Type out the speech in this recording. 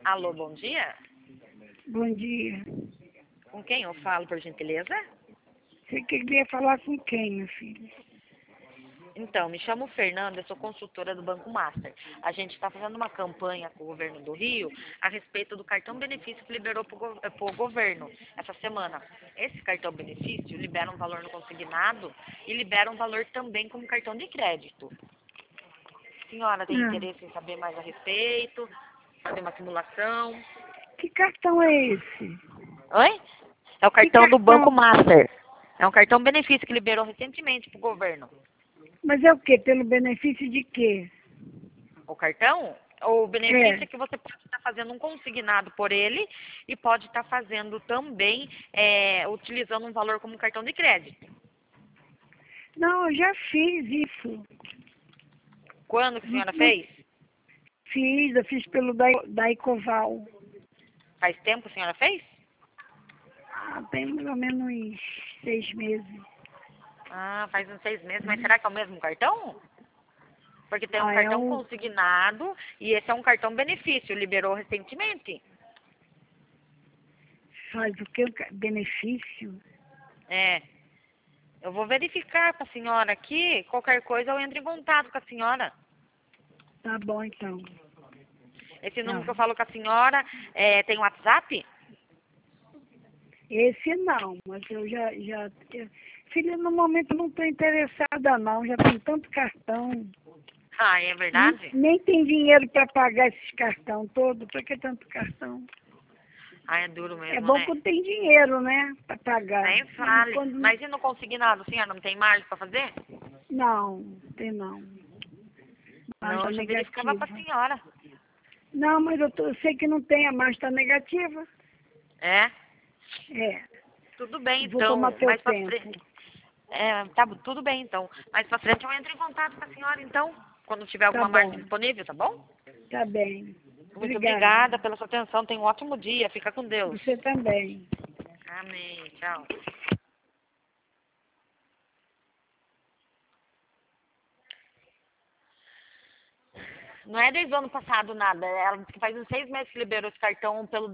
Alô, bom dia. Bom dia. Com quem eu falo, por gentileza? Você queria falar com quem, meu filho? Então, me chamo Fernanda, eu sou consultora do Banco Master. A gente está fazendo uma campanha com o governo do Rio a respeito do cartão benefício que liberou para o governo essa semana. Esse cartão benefício libera um valor no consignado e libera um valor também como cartão de crédito. A senhora tem interesse em saber mais a respeito? Fazer uma simulação? Que cartão é esse? Oi? É o cartão do Banco Master. É um cartão benefício que liberou recentemente para o governo. Mas é o quê? Pelo benefício de quê? O cartão, o benefício é que você pode estar fazendo um consignado por ele e pode estar fazendo também, utilizando um valor como cartão de crédito. Não, eu já fiz isso. Quando que a senhora fez? Eu fiz pelo Daicoval. Faz tempo que a senhora fez? Tem mais ou menos uns 6 meses. Ah, faz uns 6 meses, mas será que é o mesmo cartão? Porque tem um É cartão consignado e esse é um cartão benefício, liberou recentemente. Faz o quê? Benefício? É. Eu vou verificar com a senhora aqui, qualquer coisa eu entro em contato com a senhora. Tá bom, então. Esse número que eu falo com a senhora, tem WhatsApp? Esse não, mas filha, no momento não estou interessada não, já tem tanto cartão. Ah, é verdade? Nem tem dinheiro para pagar esses cartão todo, para que tanto cartão? Ah, é duro É mesmo, bom né? quando tem dinheiro, né, para pagar. Nem fale. Quando... Mas e no consignado, senhora, não tem margem para fazer? Não, tem não. Não, Margem eu já negativa. verificava para a senhora. Não, mas eu sei que não tem, a margem está negativa. É? É, Tudo bem, vou tomar então. teu Mais para tempo. frente. Tá, tudo bem, então. Mais para frente eu entro em contato com a senhora, então. Quando tiver Tá alguma margem bom, disponível, tá bom? tá bem. Muito Obrigada. obrigada pela sua atenção. Tenha um ótimo dia. Fica com Deus. Você também. Amém. Tchau. Não é desde o ano passado nada. Ela disse que faz uns 6 meses que liberou esse cartão pelo